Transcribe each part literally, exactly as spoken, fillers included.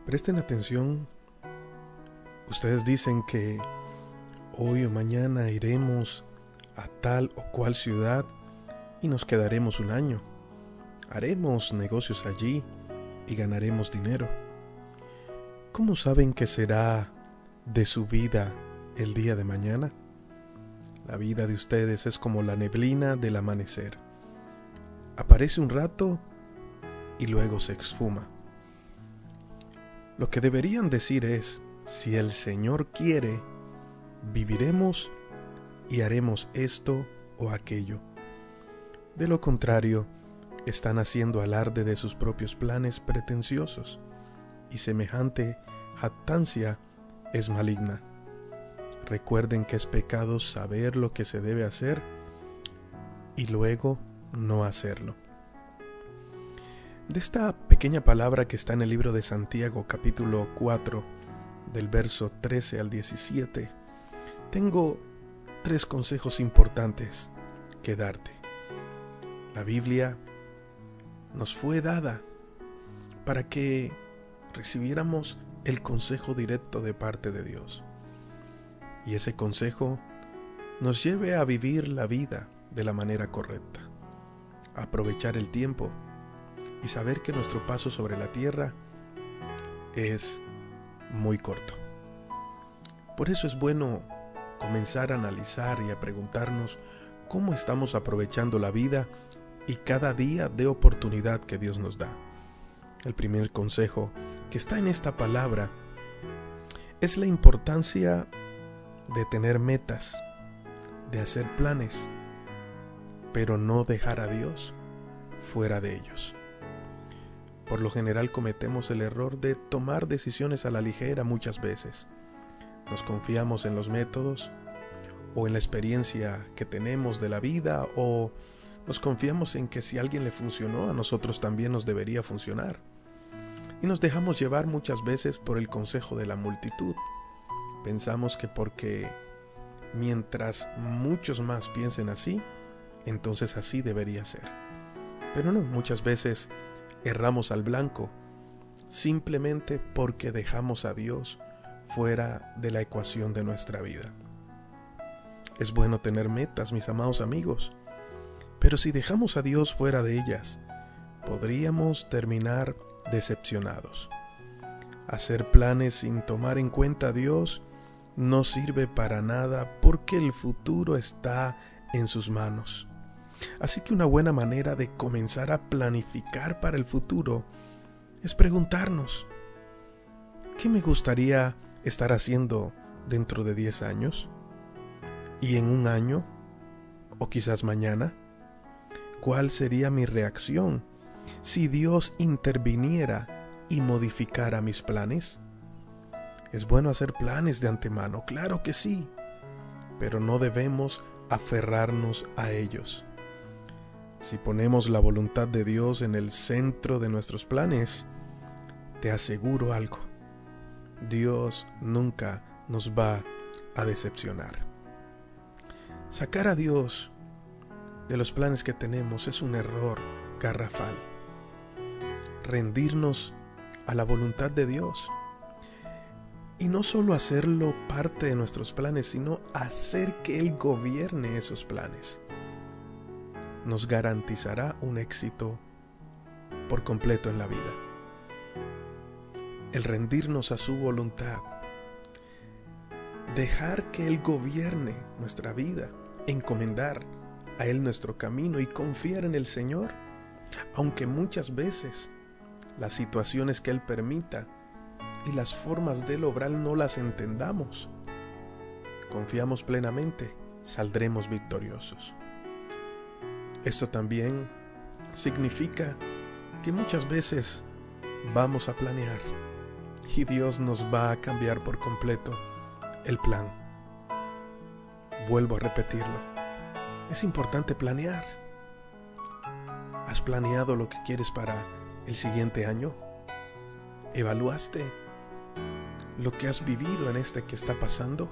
Presten atención. Ustedes dicen que hoy o mañana iremos a tal o cual ciudad y nos quedaremos un año. Haremos negocios allí y ganaremos dinero. ¿Cómo saben que será de su vida el día de mañana? La vida de ustedes es como la neblina del amanecer. Aparece un rato y luego se esfuma. Lo que deberían decir es: si el Señor quiere, viviremos y haremos esto o aquello. De lo contrario, están haciendo alarde de sus propios planes pretenciosos, y semejante jactancia es maligna. Recuerden que es pecado saber lo que se debe hacer y luego no hacerlo. De esta pequeña palabra que está en el libro de Santiago, capítulo cuatro, del verso trece al diecisiete, tengo tres consejos importantes que darte. La Biblia nos fue dada para que recibiéramos el consejo directo de parte de Dios. Y ese consejo nos lleve a vivir la vida de la manera correcta, a aprovechar el tiempo y saber que nuestro paso sobre la tierra es muy corto. Por eso es bueno comenzar a analizar y a preguntarnos cómo estamos aprovechando la vida y cada día de oportunidad que Dios nos da. El primer consejo que está en esta palabra es la importancia de tener metas, de hacer planes, pero no dejar a Dios fuera de ellos. Por lo general cometemos el error de tomar decisiones a la ligera muchas veces. Nos confiamos en los métodos o en la experiencia que tenemos de la vida, o nos confiamos en que si a alguien le funcionó, a nosotros también nos debería funcionar. Y nos dejamos llevar muchas veces por el consejo de la multitud. Pensamos que porque mientras muchos más piensen así, entonces así debería ser. Pero no, muchas veces erramos al blanco, simplemente porque dejamos a Dios fuera de la ecuación de nuestra vida. Es bueno tener metas, mis amados amigos, pero si dejamos a Dios fuera de ellas, podríamos terminar decepcionados. Hacer planes sin tomar en cuenta a Dios no sirve para nada, porque el futuro está en sus manos. Así que una buena manera de comenzar a planificar para el futuro es preguntarnos: ¿qué me gustaría estar haciendo dentro de diez años? ¿Y en un año? ¿O quizás mañana? ¿Cuál sería mi reacción si Dios interviniera y modificara mis planes? Es bueno hacer planes de antemano, claro que sí, pero no debemos aferrarnos a ellos. Si ponemos la voluntad de Dios en el centro de nuestros planes, te aseguro algo: Dios nunca nos va a decepcionar. Sacar a Dios de los planes que tenemos es un error garrafal. Rendirnos a la voluntad de Dios, y no solo hacerlo parte de nuestros planes, sino hacer que Él gobierne esos planes, nos garantizará un éxito por completo en la vida. El rendirnos a su voluntad, dejar que Él gobierne nuestra vida, encomendar a Él nuestro camino y confiar en el Señor, aunque muchas veces las situaciones que Él permita y las formas de Él obrar no las entendamos, confiamos plenamente, saldremos victoriosos. Esto también significa que muchas veces vamos a planear y Dios nos va a cambiar por completo el plan. Vuelvo a repetirlo: es importante planear. ¿Has planeado lo que quieres para el siguiente año? ¿Evaluaste lo que has vivido en este que está pasando?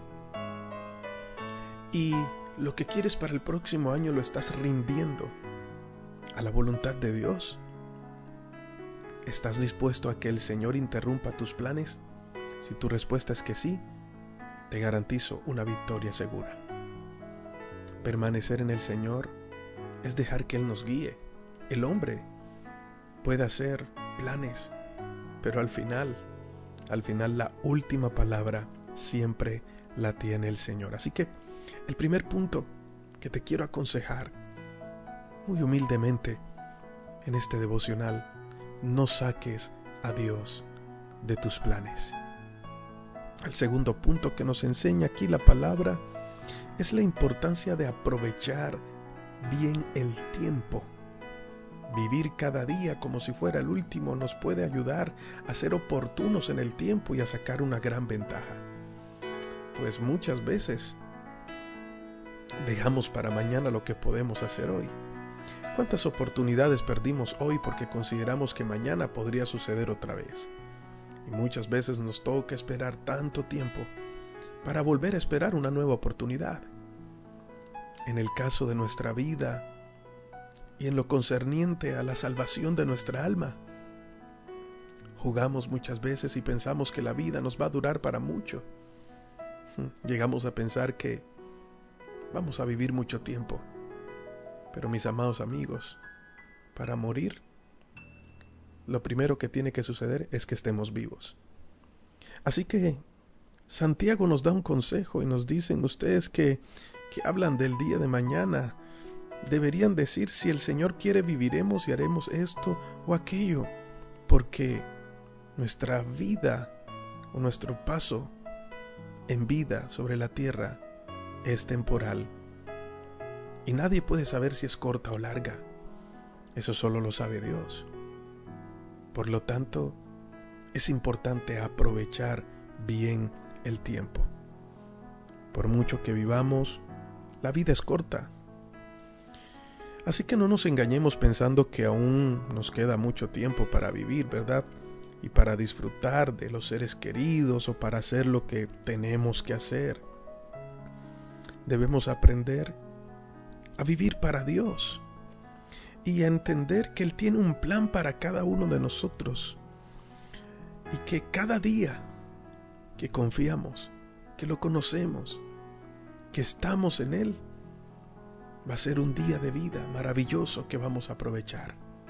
¿Y lo que quieres para el próximo año lo estás rindiendo a la voluntad de Dios? ¿Estás dispuesto a que el Señor interrumpa tus planes? Si tu respuesta es que sí, te garantizo una victoria segura. Permanecer en el Señor es dejar que Él nos guíe. El hombre puede hacer planes, pero al final, al final la última palabra siempre la tiene el Señor. Así que el primer punto que te quiero aconsejar, muy humildemente, en este devocional, no saques a Dios de tus planes. El segundo punto que nos enseña aquí la palabra es la importancia de aprovechar bien el tiempo. Vivir cada día como si fuera el último nos puede ayudar a ser oportunos en el tiempo y a sacar una gran ventaja. Pues muchas veces dejamos para mañana lo que podemos hacer hoy. ¿Cuántas oportunidades perdimos hoy porque consideramos que mañana podría suceder otra vez? Y muchas veces nos toca esperar tanto tiempo para volver a esperar una nueva oportunidad. En el caso de nuestra vida y en lo concerniente a la salvación de nuestra alma, jugamos muchas veces y pensamos que la vida nos va a durar para mucho. Llegamos a pensar que vamos a vivir mucho tiempo. Pero mis amados amigos, para morir, lo primero que tiene que suceder es que estemos vivos. Así que Santiago nos da un consejo y nos dicen ustedes que, que hablan del día de mañana. Deberían decir, si el Señor quiere, viviremos y haremos esto o aquello, porque nuestra vida o nuestro paso en vida sobre la tierra es temporal. Y nadie puede saber si es corta o larga. Eso solo lo sabe Dios. Por lo tanto, es importante aprovechar bien el tiempo. Por mucho que vivamos, la vida es corta. Así que no nos engañemos pensando que aún nos queda mucho tiempo para vivir, ¿verdad? Y para disfrutar de los seres queridos o para hacer lo que tenemos que hacer. Debemos aprender a vivir para Dios y a entender que Él tiene un plan para cada uno de nosotros y que cada día que confiamos, que lo conocemos, que estamos en Él, va a ser un día de vida maravilloso que vamos a aprovechar.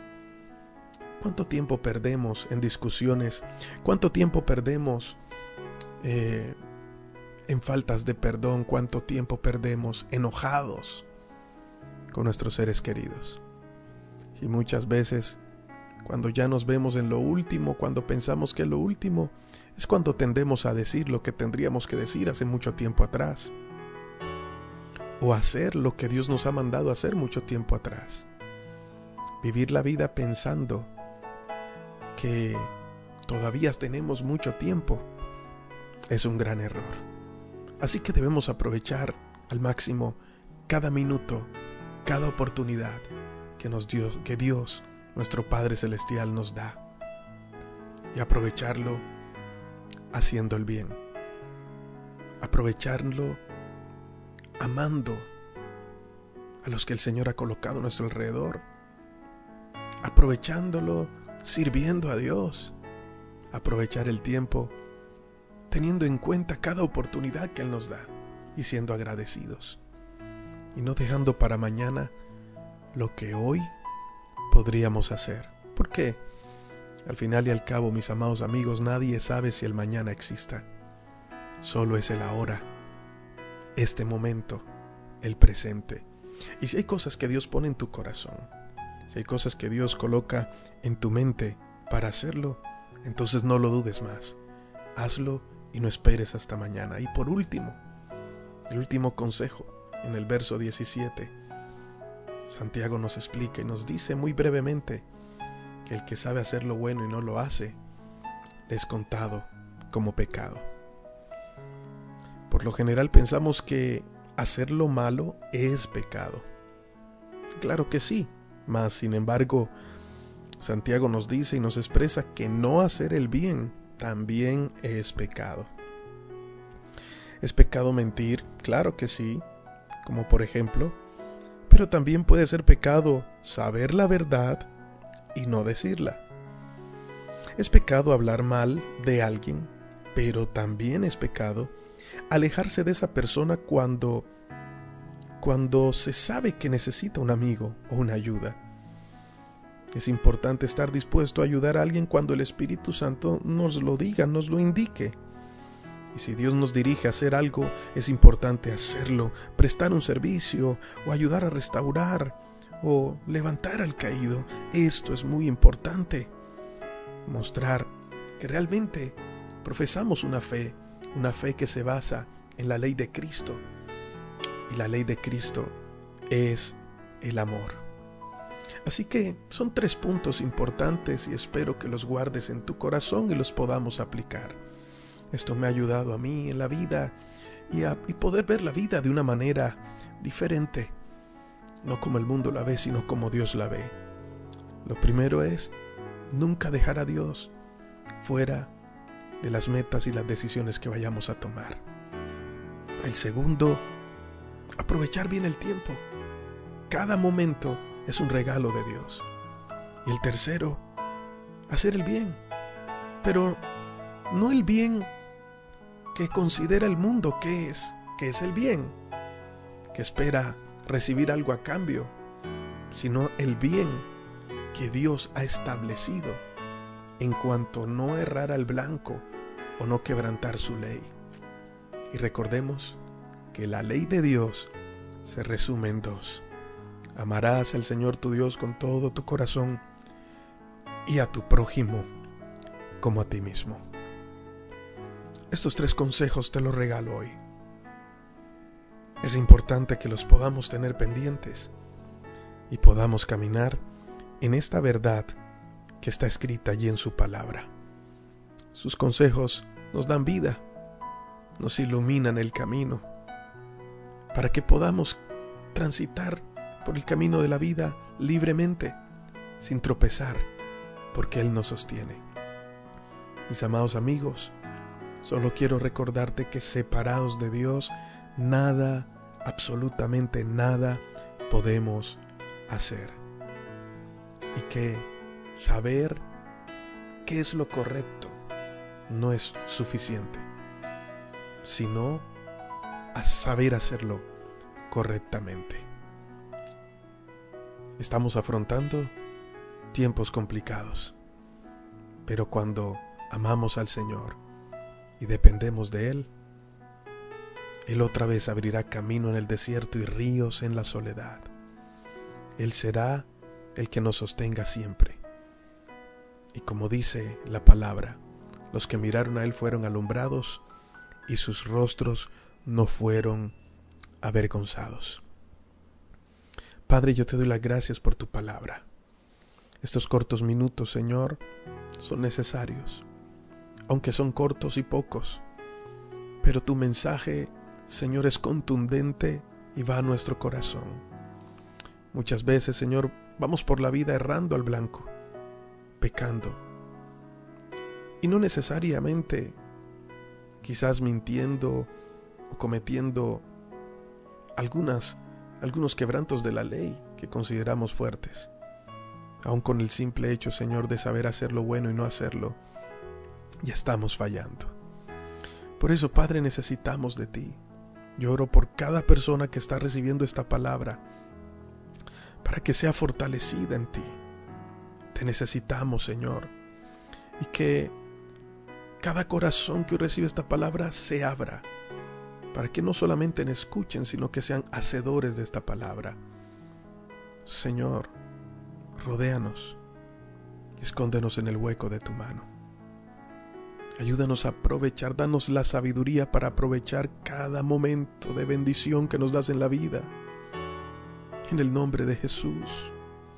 ¿Cuánto tiempo perdemos en discusiones? ¿Cuánto tiempo perdemos eh, en faltas de perdón? ¿Cuánto tiempo perdemos enojados con nuestros seres queridos? Y muchas veces, cuando ya nos vemos en lo último, cuando pensamos que es lo último, es cuando tendemos a decir lo que tendríamos que decir hace mucho tiempo atrás. O hacer lo que Dios nos ha mandado hacer mucho tiempo atrás. Vivir la vida pensando que todavía tenemos mucho tiempo es un gran error. Así que debemos aprovechar al máximo cada minuto, cada oportunidad que nos dio, que Dios, nuestro Padre Celestial, nos da, y aprovecharlo haciendo el bien, aprovecharlo amando a los que el Señor ha colocado a nuestro alrededor, aprovechándolo sirviendo a Dios, aprovechar el tiempo teniendo en cuenta cada oportunidad que Él nos da y siendo agradecidos y no dejando para mañana lo que hoy podríamos hacer, porque al final y al cabo, mis amados amigos, nadie sabe si el mañana exista. Solo es el ahora, este momento, el presente. Y si hay cosas que Dios pone en tu corazón, si hay cosas que Dios coloca en tu mente para hacerlo, entonces no lo dudes más. Hazlo y no esperes hasta mañana. Y por último, el último consejo, en el verso diecisiete, Santiago nos explica y nos dice muy brevemente que el que sabe hacer lo bueno y no lo hace, le es contado como pecado. Por lo general pensamos que hacer lo malo es pecado. Claro que sí, mas sin embargo, Santiago nos dice y nos expresa que no hacer el bien también es pecado. ¿Es pecado mentir? Claro que sí, como por ejemplo, pero también puede ser pecado saber la verdad y no decirla. Es pecado hablar mal de alguien, pero también es pecado alejarse de esa persona cuando, cuando se sabe que necesita un amigo o una ayuda. Es importante estar dispuesto a ayudar a alguien cuando el Espíritu Santo nos lo diga, nos lo indique. Y si Dios nos dirige a hacer algo, es importante hacerlo, prestar un servicio o ayudar a restaurar o levantar al caído. Esto es muy importante. Mostrar que realmente profesamos una fe, una fe que se basa en la ley de Cristo. Y la ley de Cristo es el amor. Así que son tres puntos importantes y espero que los guardes en tu corazón y los podamos aplicar. Esto me ha ayudado a mí en la vida y a y poder ver la vida de una manera diferente. No como el mundo la ve, sino como Dios la ve. Lo primero es nunca dejar a Dios fuera de las metas y las decisiones que vayamos a tomar. El segundo, aprovechar bien el tiempo. Cada momento es un regalo de Dios. Y el tercero, hacer el bien. Pero no el bien que considera el mundo que es, que es el bien, que espera recibir algo a cambio, sino el bien que Dios ha establecido en cuanto no errar al blanco o no quebrantar su ley. Y recordemos que la ley de Dios se resume en dos. Amarás al Señor tu Dios con todo tu corazón y a tu prójimo como a ti mismo. Estos tres consejos te los regalo hoy. Es importante que los podamos tener pendientes y podamos caminar en esta verdad que está escrita allí en su palabra. Sus consejos nos dan vida, nos iluminan el camino, para que podamos transitar por el camino de la vida libremente, sin tropezar, porque Él nos sostiene. Mis amados amigos, solo quiero recordarte que separados de Dios, nada, absolutamente nada, podemos hacer. Y que saber qué es lo correcto no es suficiente, sino a saber hacerlo correctamente. Estamos afrontando tiempos complicados, pero cuando amamos al Señor y dependemos de Él, Él otra vez abrirá camino en el desierto y ríos en la soledad. Él será el que nos sostenga siempre. Y como dice la palabra, los que miraron a Él fueron alumbrados y sus rostros no fueron avergonzados. Padre, yo te doy las gracias por tu palabra. Estos cortos minutos, Señor, son necesarios, aunque son cortos y pocos, pero tu mensaje, Señor, es contundente y va a nuestro corazón. Muchas veces, Señor, vamos por la vida errando al blanco, pecando, y no necesariamente quizás mintiendo o cometiendo algunas, algunos quebrantos de la ley que consideramos fuertes. Aun con el simple hecho, Señor, de saber hacer lo bueno y no hacerlo, ya estamos fallando. Por eso, Padre, necesitamos de ti. Yo oro por cada persona que está recibiendo esta palabra, para que sea fortalecida en ti. Te necesitamos, Señor, y que cada corazón que recibe esta palabra se abra, para que no solamente la escuchen, sino que sean hacedores de esta palabra. Señor, rodéanos, escóndenos en el hueco de tu mano. Ayúdanos a aprovechar, danos la sabiduría para aprovechar cada momento de bendición que nos das en la vida. En el nombre de Jesús,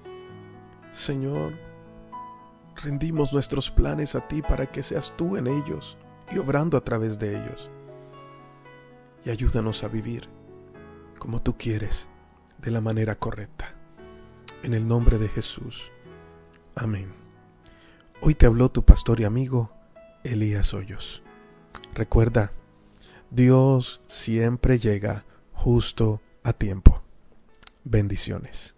Señor, rendimos nuestros planes a ti para que seas tú en ellos y obrando a través de ellos. Y ayúdanos a vivir como tú quieres, de la manera correcta. En el nombre de Jesús. Amén. Hoy te habló tu pastor y amigo, Elías Hoyos. Recuerda, Dios siempre llega justo a tiempo. Bendiciones.